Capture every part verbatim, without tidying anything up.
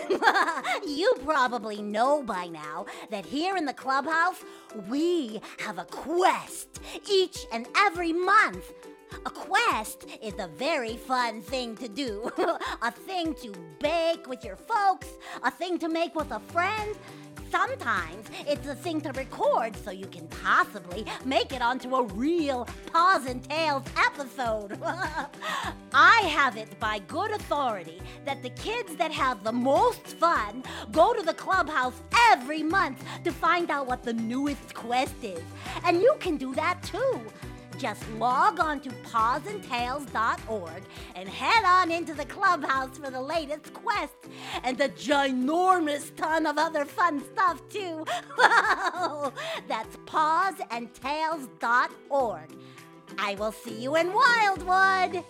You probably know by now that here in the clubhouse, we have a quest each and every month. A quest is a very fun thing to do. A thing to bake with your folks, a thing to make with a friend. Sometimes it's a thing to record so you can possibly make it onto a real Paws and Tails episode. I have it by good authority that the kids that have the most fun go to the clubhouse every month to find out what the newest quest is. And you can do that too. Just log on to paws and tails dot org and head on into the clubhouse for the latest quest and a ginormous ton of other fun stuff too. That's paws and tails dot org. I will see you in Wildwood.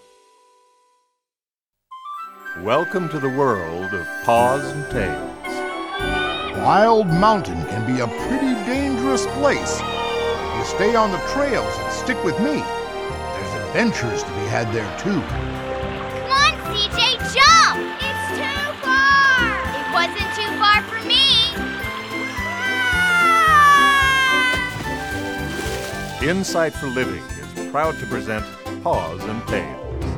Welcome to the world of Paws and Tails. Wild Mountain can be a pretty dangerous place. You stay on the trails and stick with me. There's adventures to be had there, too. Come on, C J, jump! It's too far! It wasn't too far for me! Insight for Living is proud to present Paws and Tails.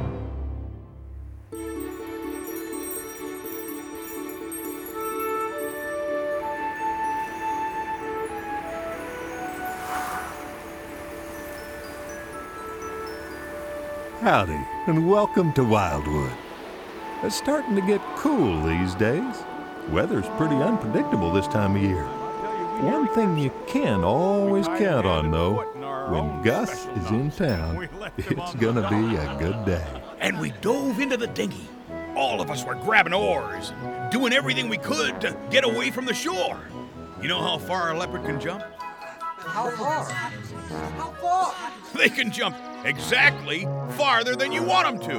Howdy, and welcome to Wildwood. It's starting to get cool these days. Weather's pretty unpredictable this time of year. One thing you can always count on, though, when Gus is in town, it's gonna be a good day. And we dove into the dinghy. All of us were grabbing oars and doing everything we could to get away from the shore. You know how far a leopard can jump? How far? How far? They can jump exactly farther than you want them to.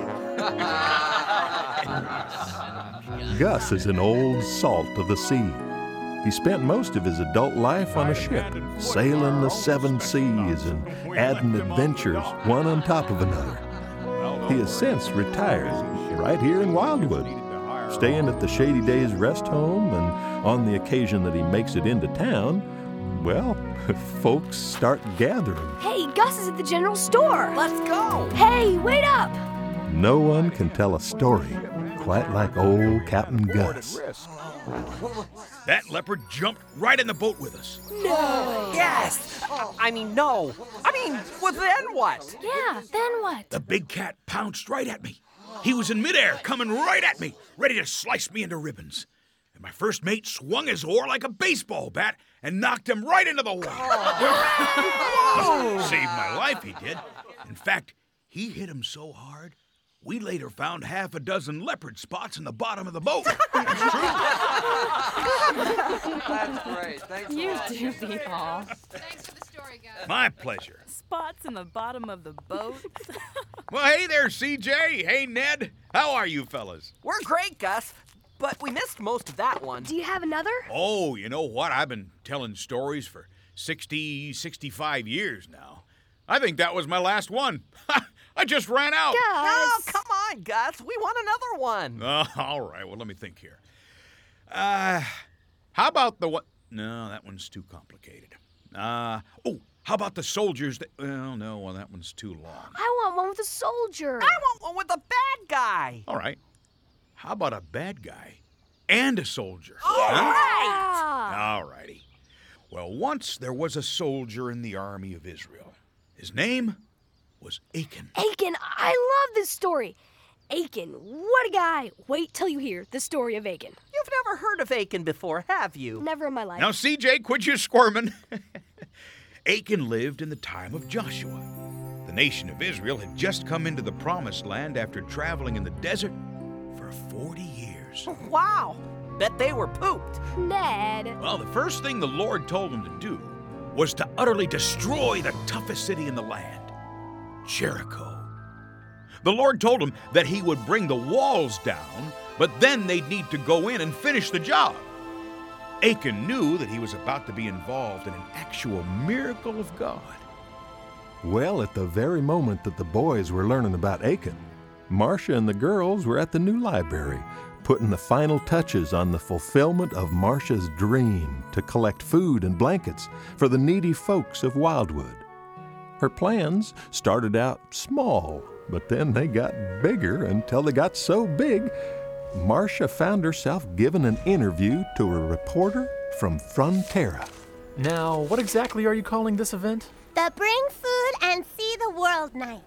Gus is an old salt of the sea. He spent most of his adult life on a ship, sailing the seven seas and adding adventures one on top of another. He has since retired right here in Wildwood, staying at the Shady Days Rest Home, and on the occasion that he makes it into town, well, folks start gathering. Hey, Gus is at the general store. Let's go. Hey, wait up. No one can tell a story quite like old Captain Gus. That leopard jumped right in the boat with us. No. Yes. I mean, no. I mean, well, then what? Yeah, then what? The big cat pounced right at me. He was in midair, coming right at me, ready to slice me into ribbons. And my first mate swung his oar like a baseball bat and knocked him right into the water. Oh. Saved my life, he did. In fact, he hit him so hard, we later found half a dozen leopard spots in the bottom of the boat. That's great. Thanks You a lot. do be all. Thanks for the story, guys. My pleasure. Spots in the bottom of the boat. Well, hey there, C J. Hey, Ned. How are you fellas? We're great, Gus, but we missed most of that one. Do you have another? Oh, you know what? I've been telling stories for sixty, sixty-five years now. I think that was my last one. I just ran out. Gus. No, come on, Gus. We want another one. Uh, all right, well, let me think here. Uh, how about the one? No, that one's too complicated. Uh, oh, how about the soldiers that, well, no, well, that one's too long. I want one with a soldier. I want one with a bad guy. All right. How about a bad guy and a soldier? All right. Yeah. All righty. Well, once there was a soldier in the army of Israel. His name was Achan. Achan, I love this story. Achan, what a guy. Wait till you hear the story of Achan. You've never heard of Achan before, have you? Never in my life. Now, C J, quit your squirming. Achan lived in the time of Joshua. The nation of Israel had just come into the promised land after traveling in the desert for forty years. Wow. Bet they were pooped. Ned. Well, the first thing the Lord told him to do was to utterly destroy the toughest city in the land, Jericho. The Lord told him that he would bring the walls down, but then they'd need to go in and finish the job. Achan knew that he was about to be involved in an actual miracle of God. Well, at the very moment that the boys were learning about Achan, Marcia and the girls were at the new library, putting the final touches on the fulfillment of Marcia's dream to collect food and blankets for the needy folks of Wildwood. Her plans started out small, but then they got bigger until they got so big, Marcia found herself giving an interview to a reporter from Frontera. Now, what exactly are you calling this event? The Bring Food and See the World Night.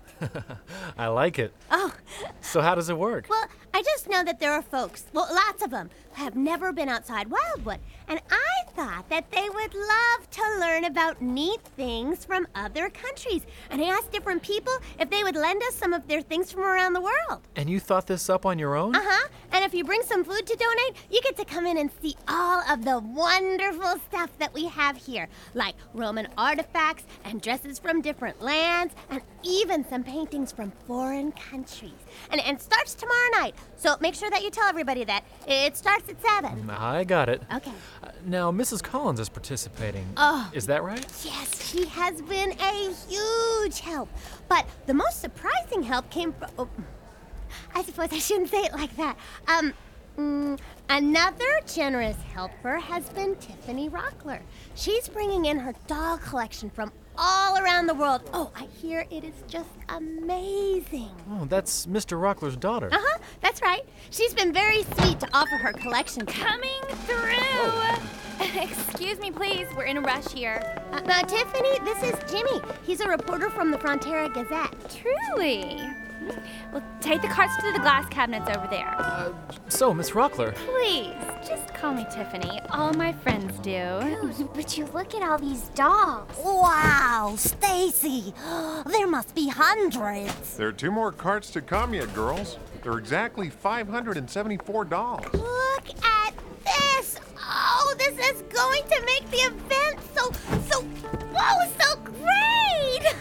I like it. Oh. So how does it work? Well, I just know that there are folks, well, lots of them, who have never been outside Wildwood. And I thought that they would love to learn about neat things from other countries. And I asked different people if they would lend us some of their things from around the world. And you thought this up on your own? Uh-huh. And if you bring some food to donate, you get to come in and see all of the wonderful stuff that we have here, like Roman artifacts and dresses from different lands, and even some paintings from foreign countries. And, and it starts tomorrow night, so make sure that you tell everybody that. It starts at seven. I got it. Okay. Uh, now, Missus Collins is participating. Oh. Is that right? Yes, she has been a huge help. But the most surprising help came from... Oh, I suppose I shouldn't say it like that. Um, mm, another generous helper has been Tiffany Rockler. She's bringing in her doll collection from all around the world. Oh, I hear it is just amazing. Oh, that's Mister Rockler's daughter. Uh-huh, that's right. She's been very sweet to offer her collection. Coming through. Excuse me, please. We're in a rush here. Uh, uh, Tiffany, this is Jimmy. He's a reporter from the Frontera Gazette. Truly. Well, take the carts to the glass cabinets over there. Uh, so, Miss Rockler. Please, just call me Tiffany. All my friends do. Dude, but you look at all these dolls. Wow, Stacy, there must be hundreds. There are two more carts to come yet, girls. They're exactly five hundred seventy-four dollars. Look at this. Oh, this is going to make the event so, so, whoa, so great.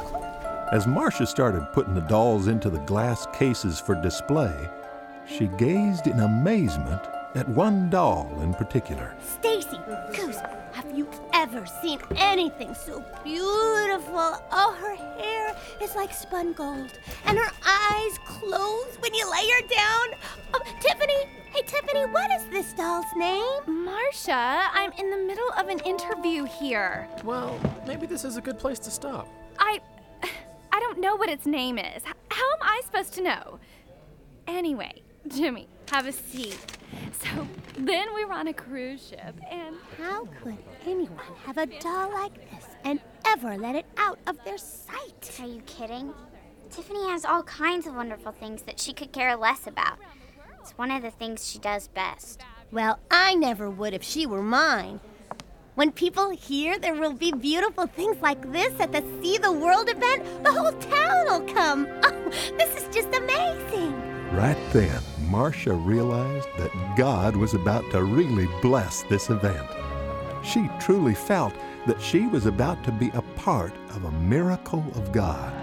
As Marcia started putting the dolls into the glass cases for display, she gazed in amazement at one doll in particular. Stacy, Goose, have you ever seen anything so beautiful? Oh, her hair is like spun gold, and her eyes close when you lay her down. Oh, Tiffany, hey, Tiffany, what is this doll's name? Marcia, I'm in the middle of an interview here. Well, maybe this is a good place to stop. I... I don't know what its name is. H- How am I supposed to know? Anyway, Jimmy, have a seat. So then we were on a cruise ship, and... How could anyone have a doll like this and ever let it out of their sight? Are you kidding? Tiffany has all kinds of wonderful things that she could care less about. It's one of the things she does best. Well, I never would if she were mine. When people hear there will be beautiful things like this at the See the World event, the whole town will come. Oh, this is just amazing. Right then, Marcia realized that God was about to really bless this event. She truly felt that she was about to be a part of a miracle of God.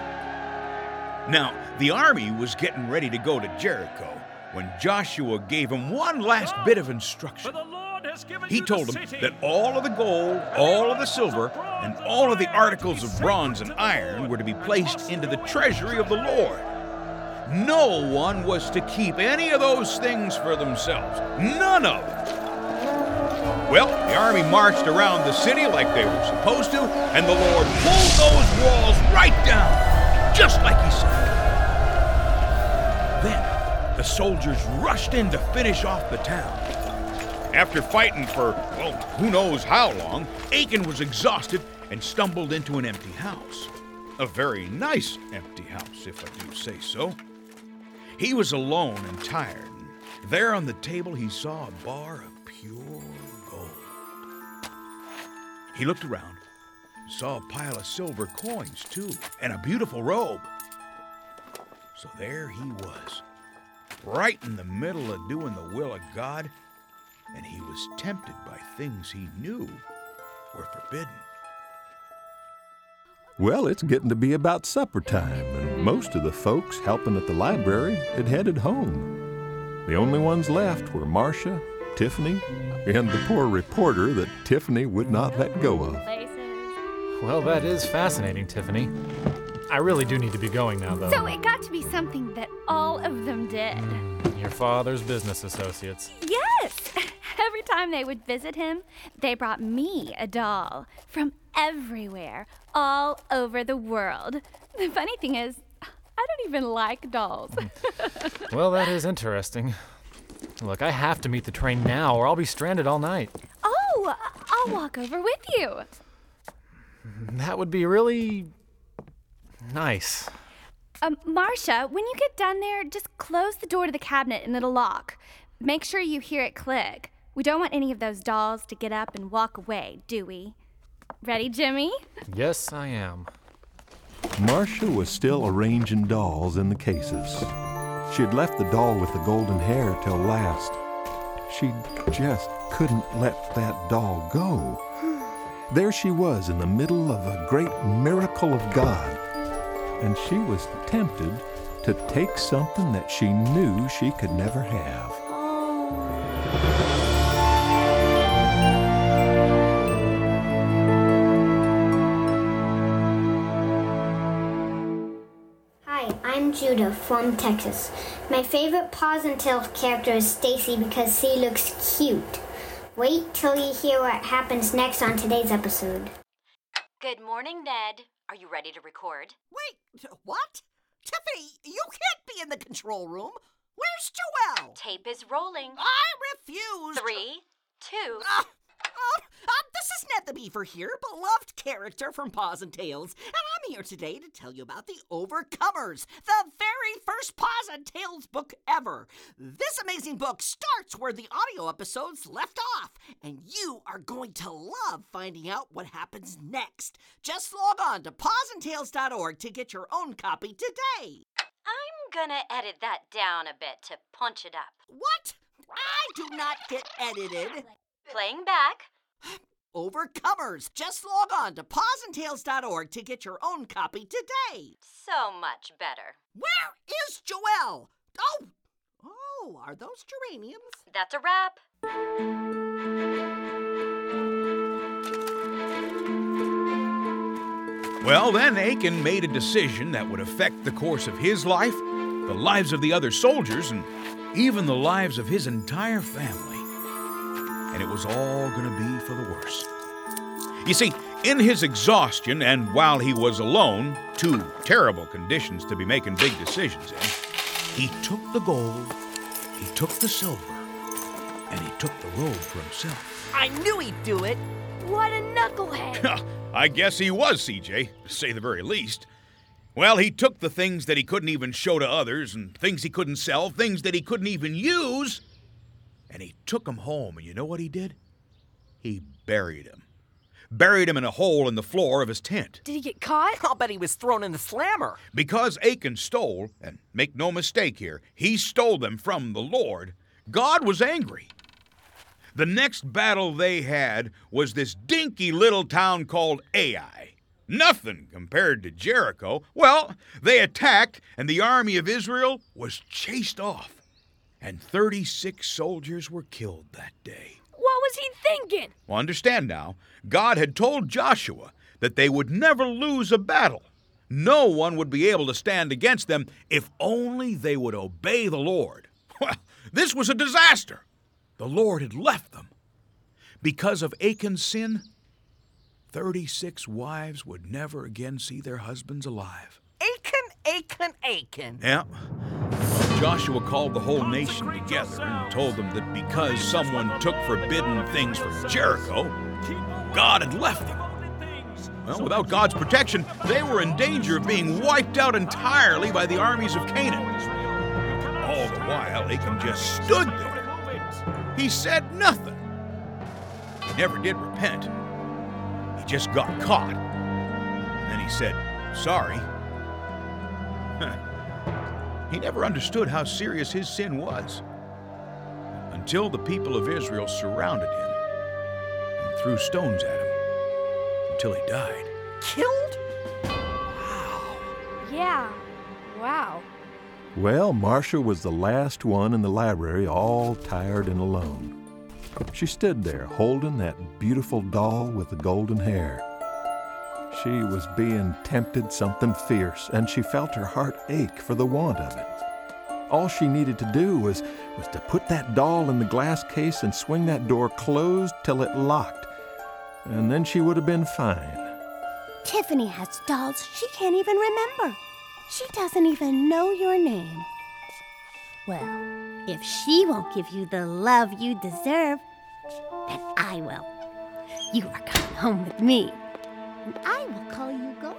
Now, the army was getting ready to go to Jericho when Joshua gave him one last bit of instruction. He told him that all of the gold, all of the silver, and all of the articles of bronze and iron were to be placed into the treasury of the Lord. No one was to keep any of those things for themselves. None of them. Well, the army marched around the city like they were supposed to, and the Lord pulled those walls right down, just like he said. Then the soldiers rushed in to finish off the town. After fighting for, well, who knows how long, Achan was exhausted and stumbled into an empty house. A very nice empty house, if I do say so. He was alone and tired. And there on the table he saw a bar of pure gold. He looked around, saw a pile of silver coins, too, and a beautiful robe. So there he was, right in the middle of doing the will of God, and he was tempted by things he knew were forbidden. Well, it's getting to be about supper time, and most of the folks helping at the library had headed home. The only ones left were Marcia, Tiffany, and the poor reporter that Tiffany would not let go of. Well, that is fascinating, Tiffany. I really do need to be going now, though. So it got to be something that all of them did. Mm, Your father's business associates. Yes! Every time they would visit him, they brought me a doll from everywhere, all over the world. The funny thing is, I don't even like dolls. Well, that is interesting. Look, I have to meet the train now or I'll be stranded all night. Oh, I'll walk over with you. That would be really nice. Um, Marcia, when you get done there, just close the door to the cabinet and it'll lock. Make sure you hear it click. We don't want any of those dolls to get up and walk away, do we? Ready, Jimmy? Yes, I am. Marcia was still arranging dolls in the cases. She had left the doll with the golden hair till last. She just couldn't let that doll go. There she was in the middle of a great miracle of God, and she was tempted to take something that she knew she could never have. Hi, I'm Judah from Texas. My favorite Paws and Tails character is Stacy because she looks cute. Wait till you hear what happens next on today's episode. Good morning, Ned. Are you ready to record? Wait, what? Tiffany, you can't be in the control room. Where's Joelle? Tape is rolling. I refuse. Three, two... Uh, uh, uh, this is Ned the Beaver here, beloved character from Paws and Tails, and I'm here today to tell you about The Overcomers, the very first Paws and Tails book ever. This amazing book starts where the audio episodes left off, and you are going to love finding out what happens next. Just log on to paws and tails dot org to get your own copy today. I'm gonna edit that down a bit to punch it up. What? I do not get edited. Playing back. Overcomers. Just log on to paws and tails dot org to get your own copy today. So much better. Where is Joelle? Oh, oh, are those geraniums? That's a wrap. Well, then Achan made a decision that would affect the course of his life, the lives of the other soldiers, and even the lives of his entire family. And it was all going to be for the worse. You see, in his exhaustion and while he was alone, two terrible conditions to be making big decisions in, he took the gold, he took the silver, and he took the robe for himself. I knew he'd do it. What a knucklehead. I guess he was, C J, to say the very least. Well, he took the things that he couldn't even show to others and things he couldn't sell, things that he couldn't even use, and he took them home. And you know what he did? He buried them. Buried him in a hole in the floor of his tent. Did he get caught? I'll bet he was thrown in the slammer. Because Achan stole, and make no mistake here, he stole them from the Lord, God was angry. The next battle they had was this dinky little town called Ai. Nothing compared to Jericho. Well, they attacked, and the army of Israel was chased off. And thirty-six soldiers were killed that day. What was he thinking? Well, understand now, God had told Joshua that they would never lose a battle. No one would be able to stand against them if only they would obey the Lord. Well, this was a disaster. The Lord had left them. Because of Achan's sin, thirty-six wives would never again see their husbands alive. Achan, Achan, Achan. Yeah. Well, Joshua called the whole nation together and told them that because someone took forbidden things from Jericho, God had left them. Well, without God's protection, they were in danger of being wiped out entirely by the armies of Canaan. All the while, Achan just stood there. He said nothing. He never did repent. He just got caught. And then he said, sorry. He never understood how serious his sin was until the people of Israel surrounded him and threw stones at him until he died. Killed? Wow. Yeah. Wow. Well, Marcia was the last one in the library, all tired and alone. She stood there holding that beautiful doll with the golden hair. She was being tempted something fierce, and she felt her heart ache for the want of it. All she needed to do was, was to put that doll in the glass case and swing that door closed till it locked. And then she would have been fine. Tiffany has dolls she can't even remember. She doesn't even know your name. Well, if she won't give you the love you deserve, then I will. You are coming home with me, and I will call you Goldie.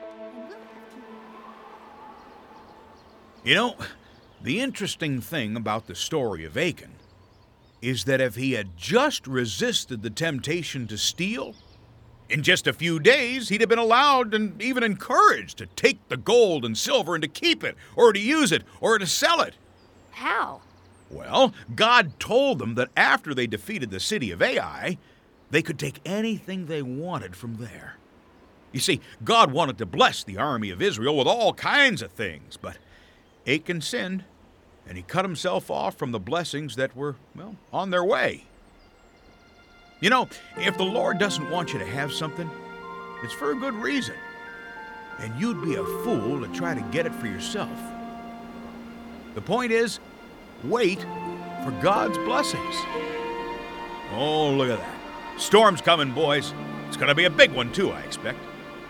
You know, the interesting thing about the story of Achan is that if he had just resisted the temptation to steal, in just a few days he'd have been allowed and even encouraged to take the gold and silver and to keep it, or to use it, or to sell it. How? Well, God told them that after they defeated the city of Ai, they could take anything they wanted from there. You see, God wanted to bless the army of Israel with all kinds of things, but Achan sinned, and he cut himself off from the blessings that were, well, on their way. You know, if the Lord doesn't want you to have something, it's for a good reason. And you'd be a fool to try to get it for yourself. The point is, wait for God's blessings. Oh, look at that. Storm's coming, boys. It's going to be a big one, too, I expect.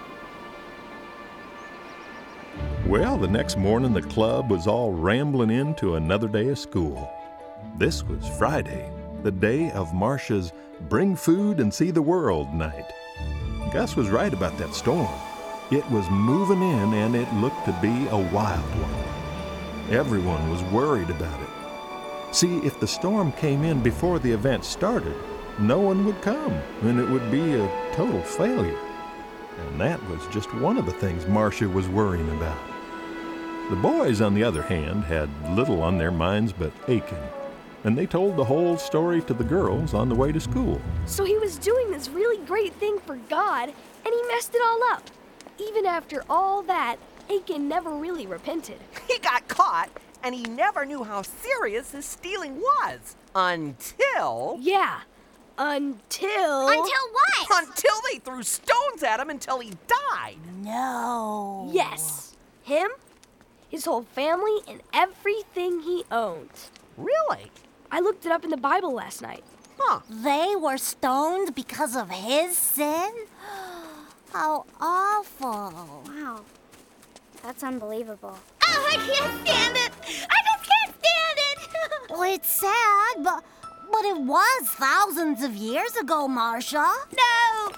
Well, the next morning the club was all rambling into another day of school. This was Friday, the day of Marcia's Bring Food and See the World night. Gus was right about that storm. It was moving in, and it looked to be a wild one. Everyone was worried about it. See, if the storm came in before the event started, no one would come, and it would be a total failure. And that was just one of the things Marcia was worrying about. The boys, on the other hand, had little on their minds but Achan, and they told the whole story to the girls on the way to school. So he was doing this really great thing for God, and he messed it all up. Even after all that, Achan never really repented. He got caught, and he never knew how serious his stealing was. Until... Yeah, until... Until what? Until they threw stones at him until he died. No. Yes. Him, his whole family, and everything he owned. Really? I looked it up in the Bible last night. Huh. They were stoned because of his sin? How awful. Wow. That's unbelievable. Oh, I can't stand it! I just can't stand it! Well, it's sad, but but it was thousands of years ago, Marcia. No!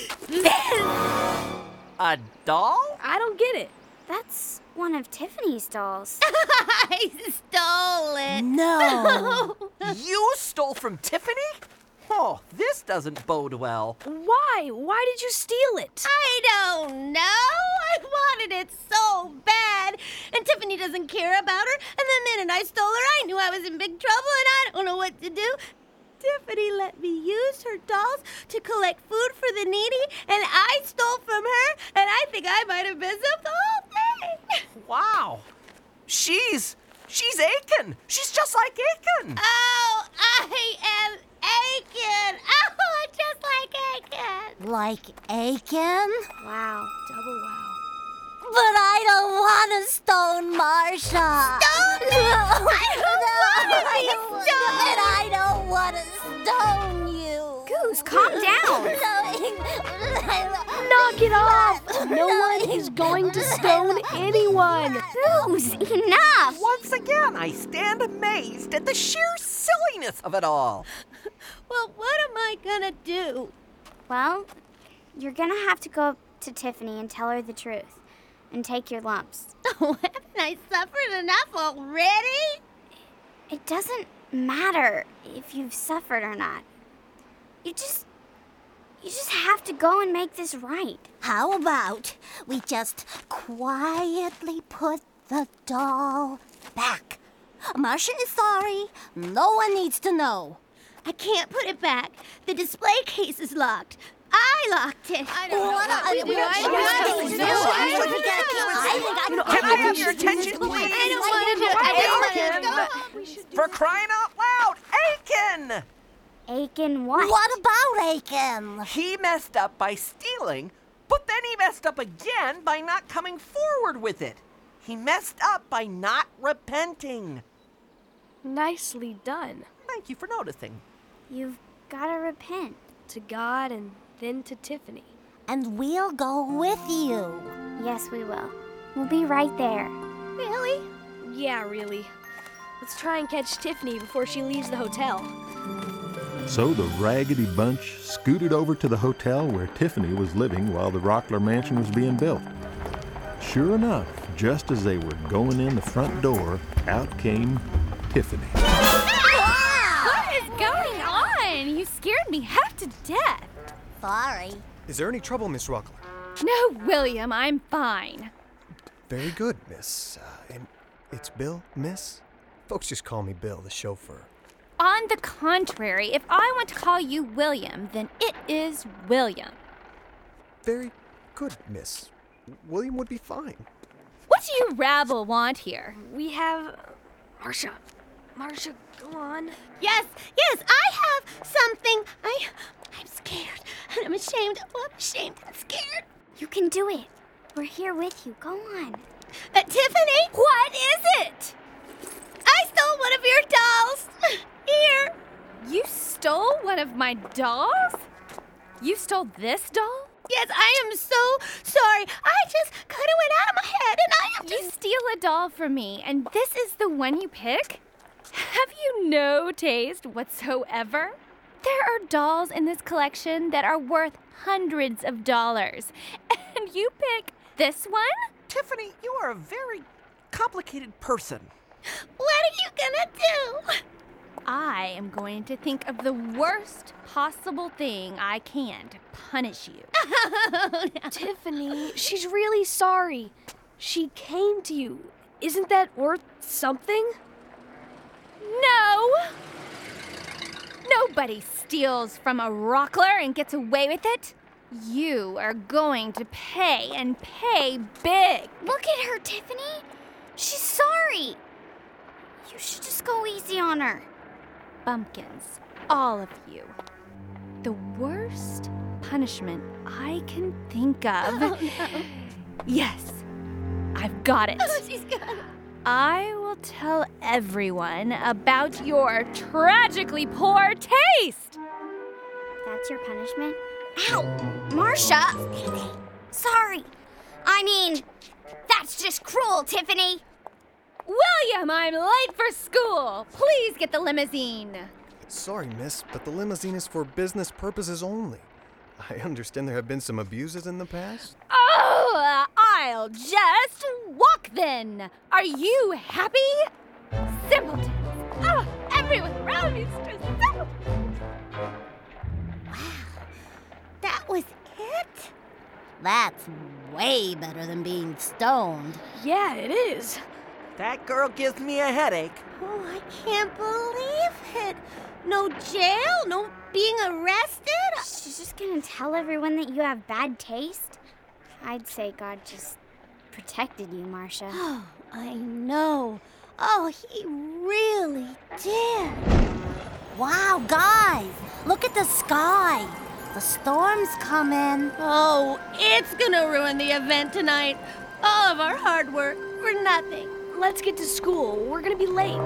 A doll? I don't get it. That's one of Tiffany's dolls. I stole it! No! You stole from Tiffany? Oh, this doesn't bode well. Why? Why did you steal it? I don't know. I wanted it so bad. And Tiffany doesn't care about her. And the minute I stole her, I knew I was in big trouble and I don't know what to do. Tiffany let me use her dolls to collect food for the needy, and I stole from her, and I think I might have messed up the whole thing. Wow. She's... she's Achan. She's just like Achan. Oh, I am Achan. Oh, just like Achan. Like Achan? Wow. Double wow. But I don't want to stone Marcia. Stone me? I don't want to be stoned. And I don't want to stone you. Goose, calm down. Knock it off. No one is going to stone anyone. Goose, enough. Once again, I stand amazed at the sheer silliness of it all. Well, what am I gonna do? Well, you're gonna have to go up to Tiffany and tell her the truth. And take your lumps. Oh, haven't I suffered enough already? It doesn't matter if you've suffered or not. You just... You just have to go and make this right. How about we just quietly put the doll back? Marcia is sorry. No one needs to know. I can't put it back. The display case is locked. I locked it. I don't know what we do. I don't know. Can I have your attention, please? I don't want to do it. I don't want to. For crying out loud, Achan! Achan what? What about Achan? He messed up by stealing, but then he messed up again by not coming forward with it. He messed up by not repenting. Nicely done. Thank you for noticing. You've gotta repent. To God and then to Tiffany. And we'll go with you. Yes, we will. We'll be right there. Really? Yeah, really. Let's try and catch Tiffany before she leaves the hotel. So the Raggedy Bunch scooted over to the hotel where Tiffany was living while the Rockler Mansion was being built. Sure enough, just as they were going in the front door, out came Tiffany. What is going on? You scared me half to death. Sorry. Is there any trouble, Miss Rockler? No, William, I'm fine. Very good, Miss. Uh, and it's Bill, Miss? Folks just call me Bill, the chauffeur. On the contrary, if I want to call you William, then it is William. Very good, Miss. William would be fine. What do you rabble want here? We have... Marcia. Marcia, go on. Yes, yes, I have something. I, I'm scared, and I'm ashamed. Oh, I'm ashamed and scared. You can do it. We're here with you. Go on. Uh, Tiffany? What is it? I stole one of your dolls. Here. You stole one of my dolls? You stole this doll? Yes, I am so sorry. I just kind of went out of my head, and I am You steal a doll from me, and this is the one you pick? Have you no taste whatsoever? There are dolls in this collection that are worth hundreds of dollars, and you pick this one? Tiffany, you are a very complicated person. What are you gonna do? I am going to think of the worst possible thing I can to punish you. Oh, no. Tiffany, she's really sorry. She came to you. Isn't that worth something? No! Nobody steals from a Rockler and gets away with it. You are going to pay and pay big. Look at her, Tiffany. She's sorry. You should just go easy on her. Bumpkins, all of you. The worst punishment I can think of. Oh, no. Yes, I've got it. Oh, she's got it. I will tell everyone about your tragically poor taste. That's your punishment? Ow! Marcia! Sorry. I mean, that's just cruel, Tiffany. William, I'm late for school. Please get the limousine. Sorry, miss, but the limousine is for business purposes only. I understand there have been some abuses in the past. Oh, I'll just walk then. Are you happy? Simpletons. Oh, everyone around me is just simpletons. Wow, that was it? That's way better than being stoned. Yeah, it is. That girl gives me a headache. Oh, I can't believe it. No jail, no being arrested. She's just gonna tell everyone that you have bad taste? I'd say God just protected you, Marcia. Oh, I know. Oh, he really did. Wow, guys, look at the sky. The storm's coming. Oh, it's gonna ruin the event tonight. All of our hard work for nothing. Let's get to school. We're gonna be late.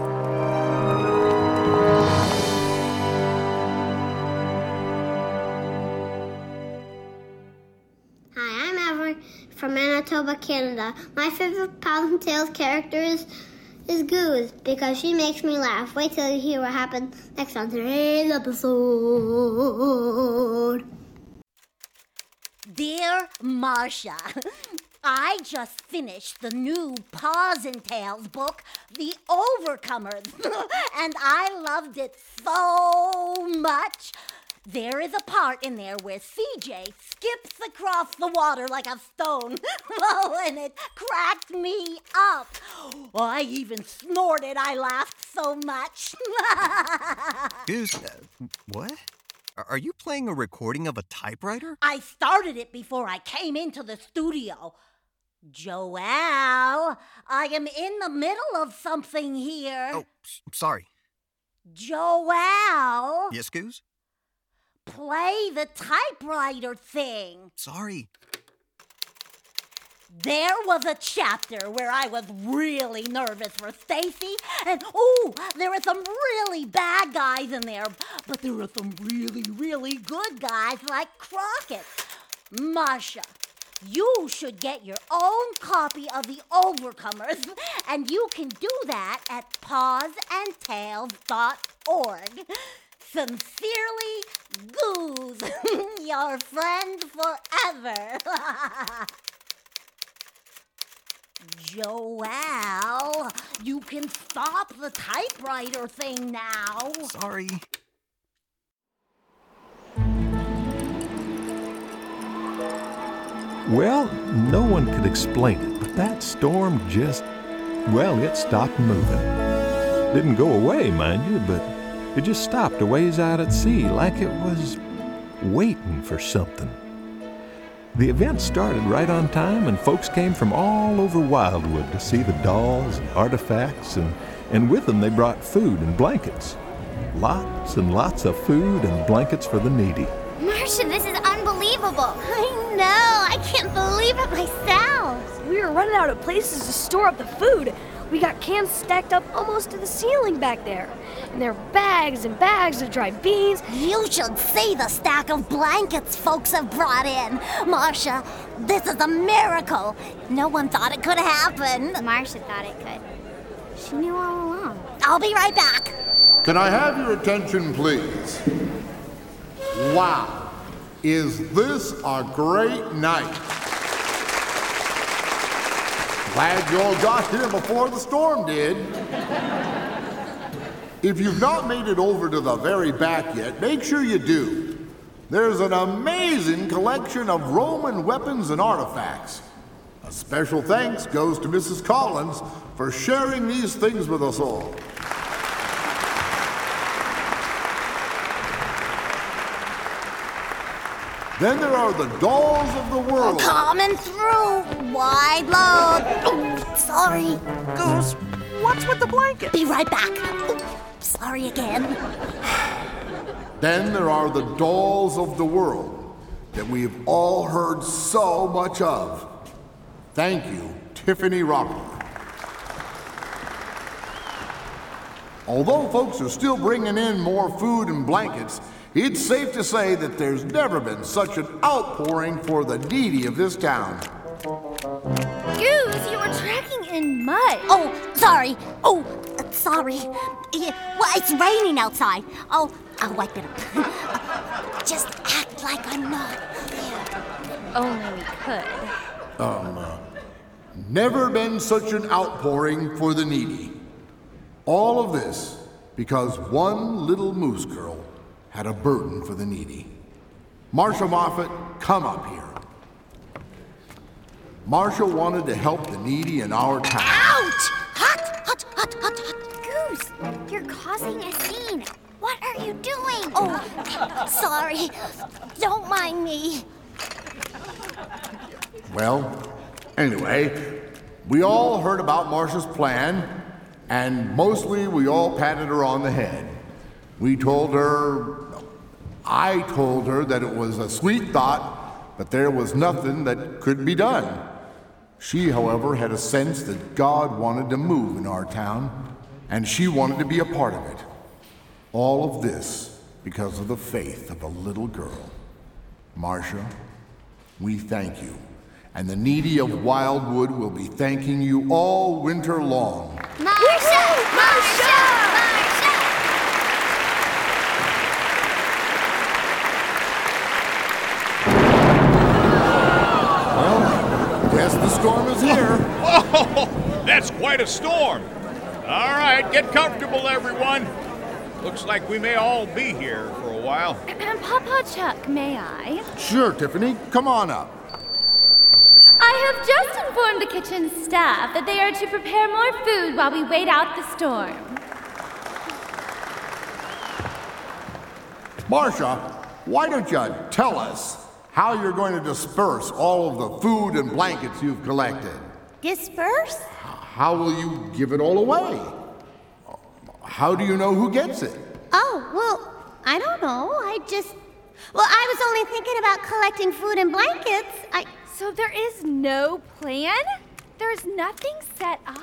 Hi, I'm Avery from Manitoba, Canada. My favorite Pals and Tales character is, is Goose because she makes me laugh. Wait till you hear what happens next on today's episode. Dear Marcia, I just finished the new Paws and Tails book, The Overcomers, and I loved it so much. There is a part in there where C J skips across the water like a stone. Oh, and it cracked me up. Oh, I even snorted. I laughed so much. Goose, uh, what? Are you playing a recording of a typewriter? I started it before I came into the studio. Joelle, I am in the middle of something here. Oh, s- sorry. Joelle. Yes, Goose? Play the typewriter thing. Sorry. There was a chapter where I was really nervous for Stacy, and oh, there were some really bad guys in there, but there were some really, really good guys like Crockett. Marcia, you should get your own copy of The Overcomers, and you can do that at paws and tails dot org. Sincerely, Goose, your friend forever. Joelle, you can stop the typewriter thing now. Sorry. Well, no one could explain it, but that storm just, well, it stopped moving. Didn't go away, mind you, but it just stopped a ways out at sea, like it was waiting for something. The event started right on time, and folks came from all over Wildwood to see the dolls and artifacts, and, and with them they brought food and blankets. Lots and lots of food and blankets for the needy. Marcia, this is unbelievable. I know. I can't believe it myself. We were running out of places to store up the food. We got cans stacked up almost to the ceiling back there. And there are bags and bags of dried beans. You should see the stack of blankets folks have brought in. Marcia, this is a miracle. No one thought it could happen. Marcia thought it could. She knew all along. I'll be right back. Can I have your attention, please? Wow. Is this a great night? Glad you all got here before the storm did. If you've not made it over to the very back yet, make sure you do. There's an amazing collection of Roman weapons and artifacts. A special thanks goes to Missus Collins for sharing these things with us all. Then there are the dolls of the world. Coming through. Wide load. Oh, sorry. Goose, what's with the blanket? Be right back. Oh, sorry again. Then there are the dolls of the world that we've all heard so much of. Thank you, Tiffany Rockler. Although folks are still bringing in more food and blankets, it's safe to say that there's never been such an outpouring for the needy of this town. Goose, you were trekking in mud. Oh, sorry. Oh, uh, sorry. Yeah, well, it's raining outside. Oh, I'll wipe it up. Just act like I'm not here. Only we could. Um, uh, never been such an outpouring for the needy. All of this because one little moose girl had a burden for the needy. Marcia Moffett, come up here. Marcia wanted to help the needy in our town. Ouch! Hot, hot, hot, hot, hot. Goose, you're causing a scene. What are you doing? Oh, sorry. Don't mind me. Well, anyway, we all heard about Marcia's plan, and mostly we all patted her on the head. We told her, I told her that it was a sweet thought, but there was nothing that could be done. She, however, had a sense that God wanted to move in our town, and she wanted to be a part of it. All of this because of the faith of a little girl. Marcia, we thank you, and the needy of Wildwood will be thanking you all winter long. Marcia! Marcia! Yes, the storm is here. Oh, that's quite a storm. All right, get comfortable, everyone. Looks like we may all be here for a while. Papa Chuck, may I? Sure, Tiffany. Come on up. I have just informed the kitchen staff that they are to prepare more food while we wait out the storm. Marcia, why don't you tell us how you're going to disperse all of the food and blankets you've collected? Disperse? How will you give it all away? How do you know who gets it? Oh, well, I don't know. I just... Well, I was only thinking about collecting food and blankets. I... So there is no plan? There's nothing set up?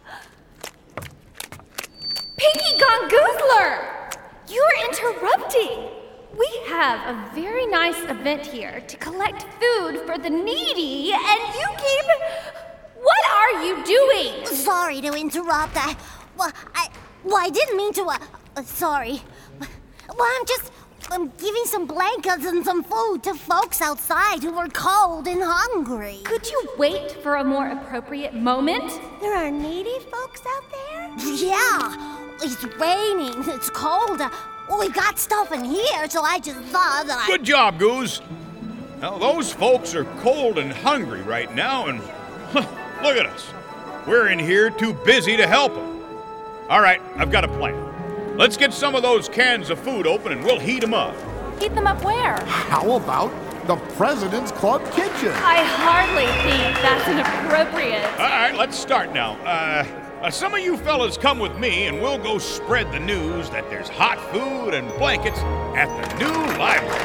Pinky Gongoozler! You're interrupting! We have a very nice event here to collect food for the needy, and you keep... What are you doing? Sorry to interrupt. I, well, I, well, I didn't mean to. Uh, uh, sorry. Well, I'm just, I'm giving some blankets and some food to folks outside who are cold and hungry. Could you wait for a more appropriate moment? There are needy folks out there? Yeah. It's raining. It's cold. Uh, well, we got stuff in here, so I just thought that I... Good job, Goose. Now, those folks are cold and hungry right now, and look at us. We're in here too busy to help them. All right, I've got a plan. Let's get some of those cans of food open, and we'll heat them up. Heat them up where? How about the President's Club kitchen? I hardly think that's inappropriate. All right, let's start now. Uh... Uh, some of you fellas come with me, and we'll go spread the news that there's hot food and blankets at the new library.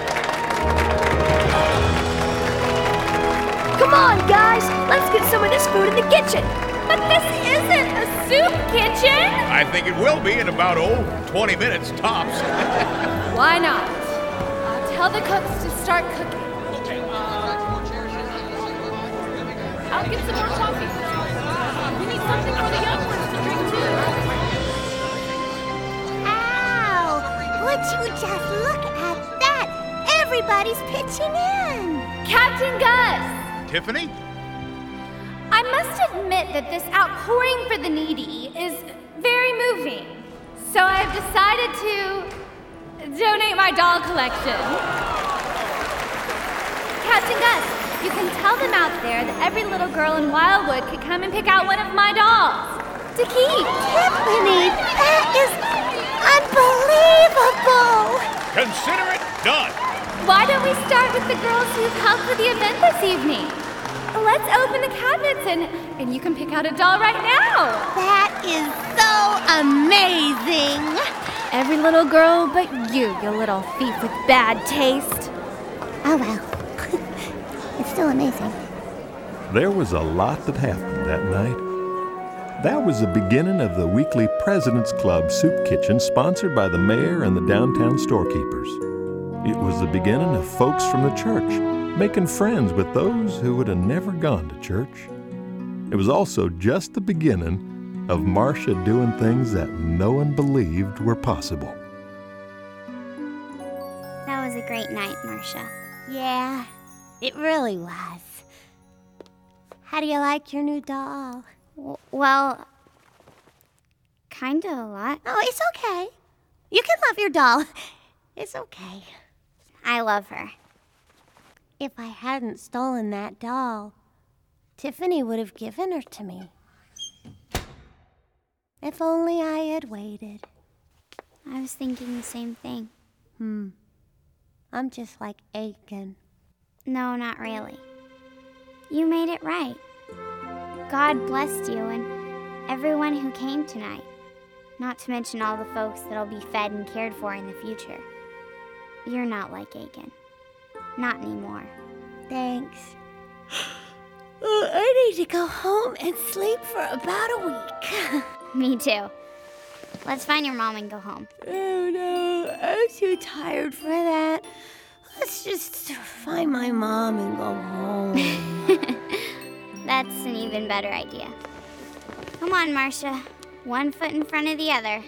Come on, guys! Let's get some of this food in the kitchen! But this isn't a soup kitchen! I think it will be in about, oh, twenty minutes tops. Why not? I'll tell the cooks to start cooking. I'll get some more coffee. We need something for the young ones to drink too. Ow! Would you just look at that? Everybody's pitching in. Captain Gus! Tiffany? I must admit that this outpouring for the needy is very moving. So I've decided to donate my doll collection. Captain Gus, you can tell them out there that every little girl in Wildwood could come and pick out one of my dolls to keep. Tiffany, that is unbelievable! Consider it done. Why don't we start with the girls who've helped with the event this evening? Let's open the cabinets and, and you can pick out a doll right now. That is so amazing. Every little girl but you, you little thief with bad taste. Oh well. It's still amazing. There was a lot that happened that night. That was the beginning of the weekly President's Club Soup Kitchen sponsored by the mayor and the downtown storekeepers. It was the beginning of folks from the church making friends with those who would have never gone to church. It was also just the beginning of Marcia doing things that no one believed were possible. That was a great night, Marcia. Yeah. It really was. How do you like your new doll? W- well, kinda a lot. Oh, it's okay. You can love your doll. It's okay. I love her. If I hadn't stolen that doll, Tiffany would have given her to me. If only I had waited. I was thinking the same thing. Hmm. I'm just like Aiken. No, not really. You made it right. God blessed you and everyone who came tonight. Not to mention all the folks that'll be fed and cared for in the future. You're not like Aiken. Not anymore. Thanks. Oh, I need to go home and sleep for about a week. Me too. Let's find your mom and go home. Oh no, I'm too tired for that. Let's just find my mom and go home. That's an even better idea. Come on, Marcia. One foot in front of the other.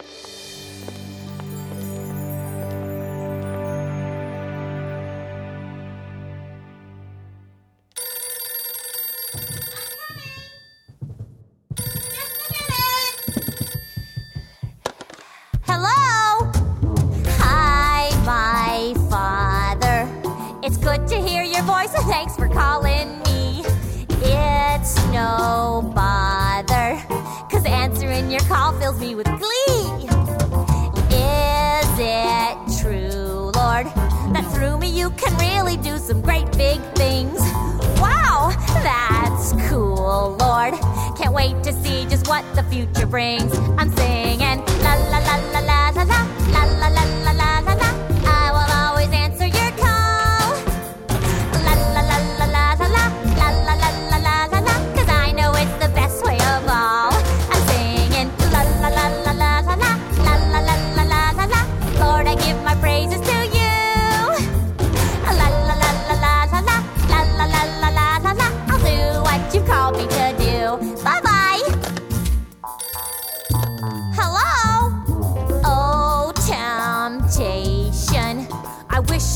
Hello? Hi, my father. It's good to hear your voice and thanks for calling me. It's no bother, 'cause answering your call fills me with glee. Is it true, Lord, that through me you can really do some great big things? Wow, that's cool, Lord. Can't wait to see just what the future brings. I'm singing la la la la la la la la la la la la la la. I will always answer your call. La la la la la la la la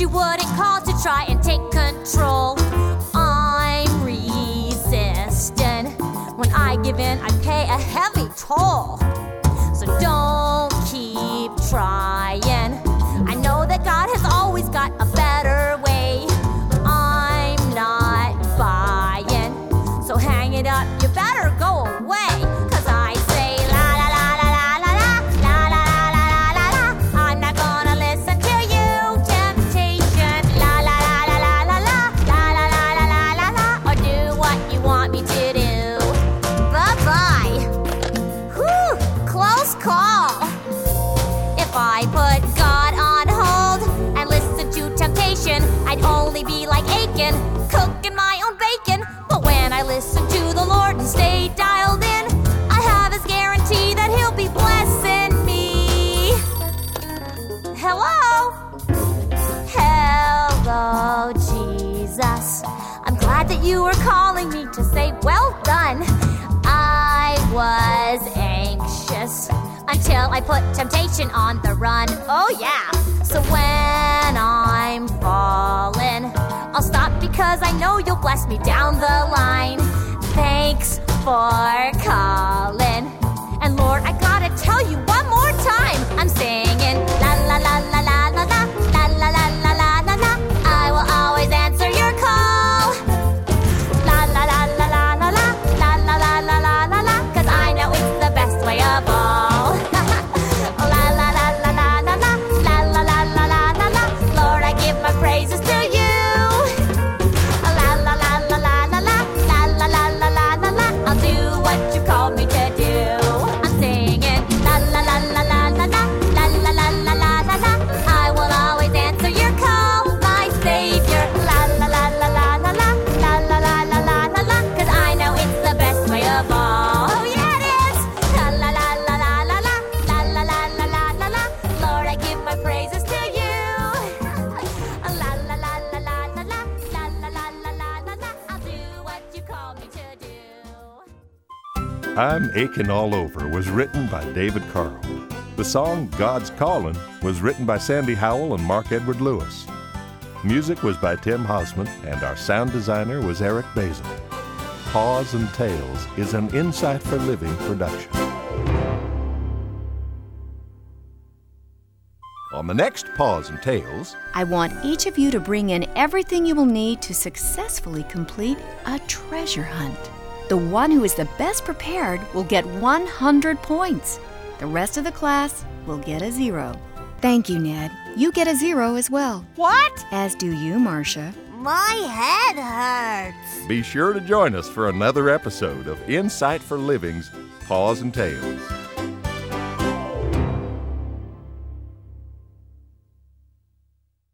you wouldn't call to try and take control. I'm resistant. When I give in, I pay a heavy toll. So don't keep trying. I know that God has always got a better way. I'm not buying. So hang it up, you better go away. Cause I say la la la la la la la la la la la la la. I'm not gonna listen to you, temptation. La la la la la la la la la la la la la la. Or do what you want me to do. Bye-bye. Whew, close call. If I put God on hold and listen to temptation, I'd only be like Achan, cooking my own bacon. But when I listen to the Lord and stay dialed in, I have his guarantee that he'll be blessing me. Hello? Hello, Jesus. I'm glad that you were calling me to say well done. I was anxious until I put temptation on the run. Oh yeah. So when I'm falling, I'll stop because I know you'll bless me down the line. Thanks for calling. And Lord, I gotta tell you one more time, I'm singing la la la la la la la la la la la la la la. I will always answer your call. La la la la la la la la la la la la la la. Cause I know it's the best way of all. La la la la la la la la la la la la la la. Lord, I give my praises to you. La la la la la la la la la la la la la la. I'll do what you called me to do. I'm singing la la la la la la la la la la la la la la. I will always answer your call, my Savior. La la la la la la la la la la la la la la. Cause I know it's the best way of all. Oh yeah, it is. La la la la la la la la la la la la la la. Lord, I give my praises to you. La la la la la la la la la la la la la la. I'll do what you call me to do. I'm Achin' All Over was written by David Carl. The song God's Callin' was written by Sandy Howell and Mark Edward Lewis. Music was by Tim Hausman, and our sound designer was Eric Basil. Paws and Tales is an Insight for Living production. On the next Paws and Tales, I want each of you to bring in everything you will need to successfully complete a treasure hunt. The one who is the best prepared will get one hundred points. The rest of the class will get a zero. Thank you, Ned. You get a zero as well. What? As do you, Marcia. My head hurts. be sure to join us for another episode of Insight for Living's Paws and Tales.